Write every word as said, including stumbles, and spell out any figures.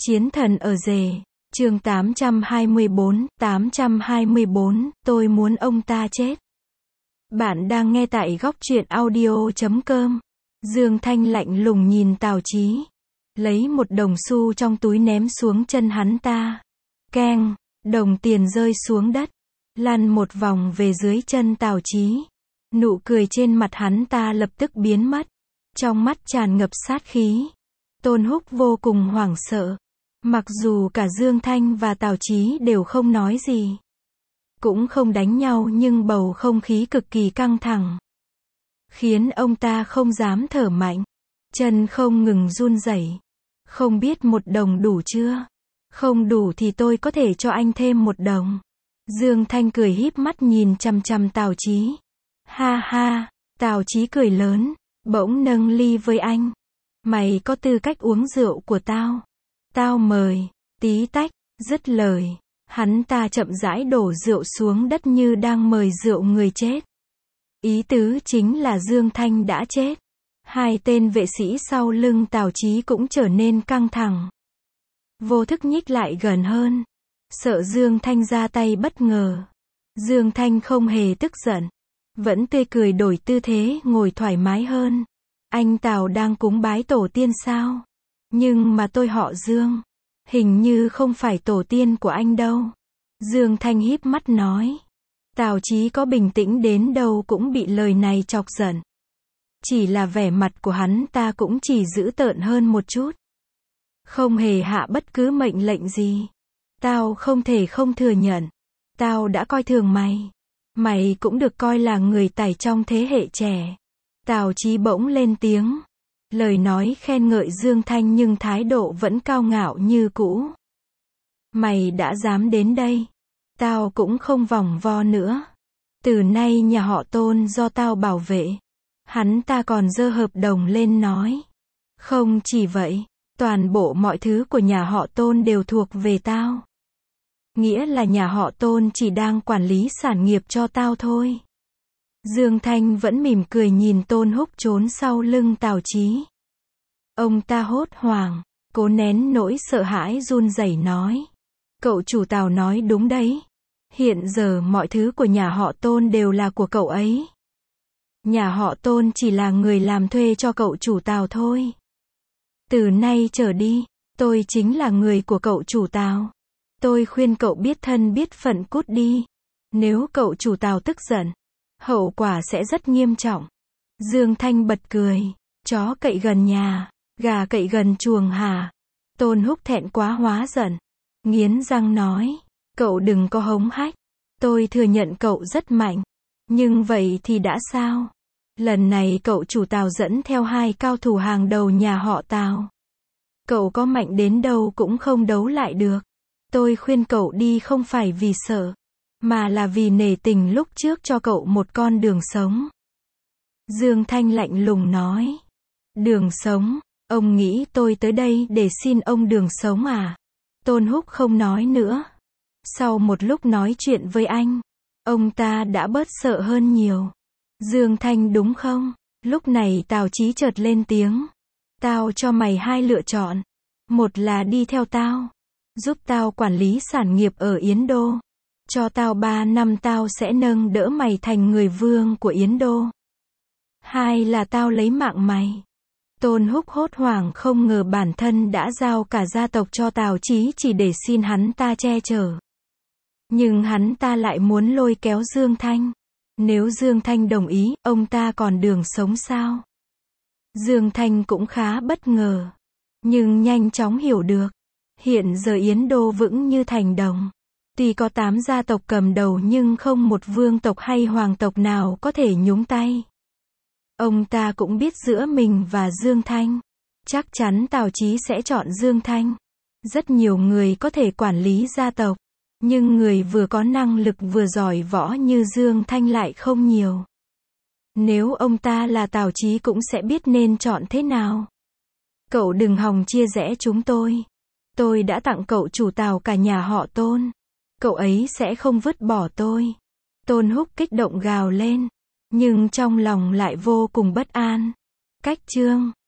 Chiến thần ở rể, chương tám trăm hai mươi bốn, tám trăm hai mươi bốn, tôi muốn ông ta chết. Bạn đang nghe tại góc truyện audio chấm com. Dương Thanh lạnh lùng nhìn Tào Chí, lấy một đồng xu trong túi ném xuống chân hắn ta. Keng, đồng tiền rơi xuống đất, lăn một vòng về dưới chân Tào Chí. Nụ cười trên mặt hắn ta lập tức biến mất, trong mắt tràn ngập sát khí. Tôn Húc vô cùng hoảng sợ. Mặc dù cả Dương Thanh và Tào Chí đều không nói gì, cũng không đánh nhau, nhưng bầu không khí cực kỳ căng thẳng, khiến ông ta không dám thở mạnh, chân không ngừng run rẩy. Không biết một đồng đủ chưa? Không đủ thì tôi có thể cho anh thêm một đồng. Dương Thanh cười híp mắt nhìn chằm chằm Tào Chí. Ha ha, Tào Chí cười lớn, bỗng nâng ly với anh. Mày có tư cách uống rượu của tao. Tao mời, tí tách, dứt lời, hắn ta chậm rãi đổ rượu xuống đất như đang mời rượu người chết. Ý tứ chính là Dương Thanh đã chết. Hai tên vệ sĩ sau lưng Tào Chí cũng trở nên căng thẳng, vô thức nhích lại gần hơn, sợ Dương Thanh ra tay bất ngờ. Dương Thanh không hề tức giận, vẫn tươi cười đổi tư thế ngồi thoải mái hơn. Anh Tào đang cúng bái tổ tiên sao? Nhưng mà tôi họ Dương, hình như không phải tổ tiên của anh đâu. Dương Thanh híp mắt nói. Tào Chí có bình tĩnh đến đâu cũng bị lời này chọc giận. Chỉ là vẻ mặt của hắn ta cũng chỉ dữ tợn hơn một chút. Không hề hạ bất cứ mệnh lệnh gì. Tao không thể không thừa nhận. Tao đã coi thường mày. Mày cũng được coi là người tài trong thế hệ trẻ. Tào Chí bỗng lên tiếng. Lời nói khen ngợi Dương Thanh nhưng thái độ vẫn cao ngạo như cũ. Mày đã dám đến đây, tao cũng không vòng vo nữa. Từ nay nhà họ Tôn do tao bảo vệ. Hắn ta còn giơ hợp đồng lên nói. Không chỉ vậy, toàn bộ mọi thứ của nhà họ Tôn đều thuộc về tao. Nghĩa là nhà họ Tôn chỉ đang quản lý sản nghiệp cho tao thôi. Dương Thanh vẫn mỉm cười nhìn Tôn Húc trốn sau lưng Tào Chí. Ông ta hốt hoảng, cố nén nỗi sợ hãi run rẩy nói. Cậu chủ Tào nói đúng đấy. Hiện giờ mọi thứ của nhà họ Tôn đều là của cậu ấy. Nhà họ Tôn chỉ là người làm thuê cho cậu chủ Tào thôi. Từ nay trở đi, tôi chính là người của cậu chủ Tào. Tôi khuyên cậu biết thân biết phận cút đi. Nếu cậu chủ Tào tức giận, hậu quả sẽ rất nghiêm trọng. Dương Thanh bật cười. Chó cậy gần nhà, gà cậy gần chuồng hả? Tôn Húc thẹn quá hóa giận, nghiến răng nói. Cậu đừng có hống hách. Tôi thừa nhận cậu rất mạnh. Nhưng vậy thì đã sao? Lần này cậu chủ Tào dẫn theo hai cao thủ hàng đầu nhà họ Tào. Cậu có mạnh đến đâu cũng không đấu lại được. Tôi khuyên cậu đi không phải vì sợ, mà là vì nể tình lúc trước cho cậu một con đường sống. Dương Thanh lạnh lùng nói. Đường sống? Ông nghĩ tôi tới đây để xin ông đường sống à? Tôn Húc không nói nữa. Sau một lúc nói chuyện với anh, ông ta đã bớt sợ hơn nhiều. Dương Thanh đúng không? Lúc này Tào Chí chợt lên tiếng. Tao cho mày hai lựa chọn. Một là đi theo tao, giúp tao quản lý sản nghiệp ở Yến Đô. Cho tao ba năm tao sẽ nâng đỡ mày thành người vương của Yến Đô. Hai là tao lấy mạng mày. Tôn Húc hốt hoảng không ngờ bản thân đã giao cả gia tộc cho Tào Chí chỉ để xin hắn ta che chở. Nhưng hắn ta lại muốn lôi kéo Dương Thanh. Nếu Dương Thanh đồng ý, ông ta còn đường sống sao? Dương Thanh cũng khá bất ngờ, nhưng nhanh chóng hiểu được. Hiện giờ Yến Đô vững như thành đồng. Tuy có tám gia tộc cầm đầu nhưng không một vương tộc hay hoàng tộc nào có thể nhúng tay. Ông ta cũng biết giữa mình và Dương Thanh, chắc chắn Tào Chí sẽ chọn Dương Thanh. Rất nhiều người có thể quản lý gia tộc, nhưng người vừa có năng lực vừa giỏi võ như Dương Thanh lại không nhiều. Nếu ông ta là Tào Chí cũng sẽ biết nên chọn thế nào. Cậu đừng hòng chia rẽ chúng tôi. Tôi đã tặng cậu chủ Tào cả nhà họ Tôn. Cậu ấy sẽ không vứt bỏ tôi. Tôn Húc kích động gào lên, nhưng trong lòng lại vô cùng bất an. Cách chương